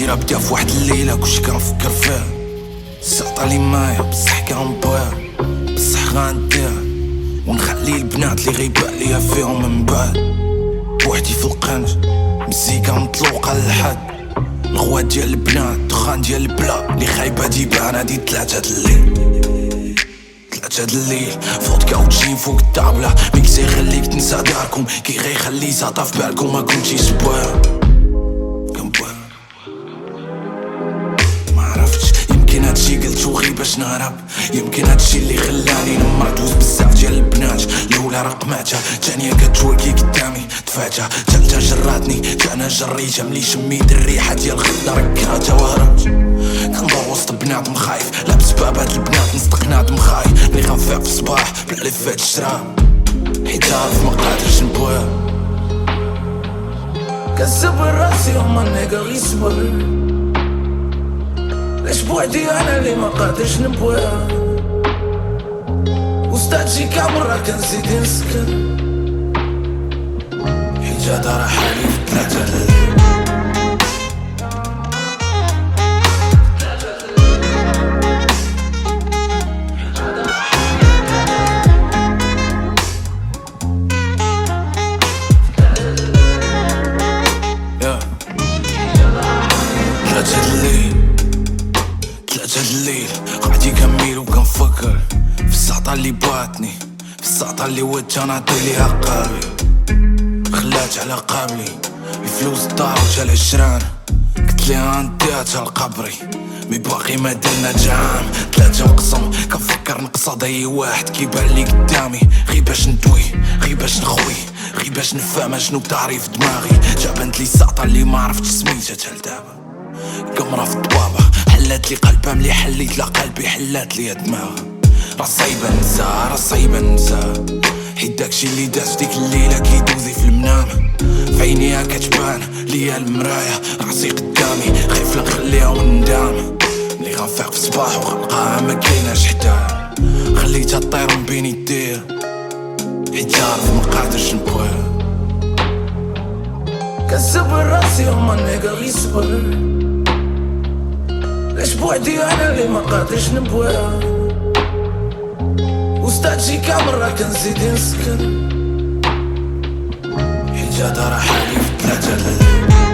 راه بدا في واحد الليلة كلشي كنفكر فيها. السقطة لي مايا بصح كنبغيها، بصح غنديها ونخلي البنات اللي غيبان ليا فيهم من بعد. بوحدي في القنج مزيكا مطلوقة للحد، الغوات ديال البنات دخان ديال البلا اللي خايبة ديبان. هادي 3 د الليل 3 د الليل فودكا وتجين فوق الطابلة. ميكسي يخليك تنسى داركم، كي غيخلي زاطا في بالكم ما كنتي سبوها. يمكن هادشي قلتو غير باش نهرب، يمكن هادشي اللي خلاني نمر دوز بزاف ديال البنات. الاولى رقماتها، الثانية كتوركي قدامي دفعتها، الثالثة جراتني انا جريتها. ملي شميت الريحة ديال الخضة ركعتها وهربت. كندور وسط بنادم خايف، لابس باب هاد البنات نصدق نادم خايف. ملي غنفيق في الصباح بلا لفات الشراب، حيت عارف مقادرش نبوها. كنسبر راسي هما النيكا غيسبر، ليش بوحدي انا اللي ما قادرش نبويها. وستاتشي كامرة كنزيد نسكر، حيت هدا راه حالي في 3 د الليل. الليل قعدي كميل وكنفكر في السقطة اللي باتني، في السقطة اللي ودت نعطي ليها قلبي. خلات على قابلي بفلوس الدار وجا العشران، قلت ليها نديها لقبري مي باقي ما درنا جام. 3 وقسم كنفكر نقصد اي واحد كيبان لي قدامي، غير باش ندوي غير باش نخوي غير باش نفهم شنو بداري في دماغي. جابنت لي السقطة اللي ما عرفتش سميتها حتى لدابا، قمرة في الطبابة حلات لي قلبها ملي حليت لا قلبي حلات لي دماغها. راه صعيبة ننسى راه صعيبة ننسى، حيت داكشي اللي داز فديك الليلة كيدوزي في المنام. في عينيها كتبان ليا المراية، راسي قدامي خايف لا نخليها وندام. ملي غنفيق في الصباح وغنلقاها ما كايناش حداها، خليتها طير من بين يديها، حيت عارف مقادرش نبوها. كنسبر راسي هما النيكا غيسبر، ليش بوحدي انا اللي ما قادرش نبويها. وستاتشي كامرة كنزيد نسكر، حيت هدا راه حالي في 3 د الليل.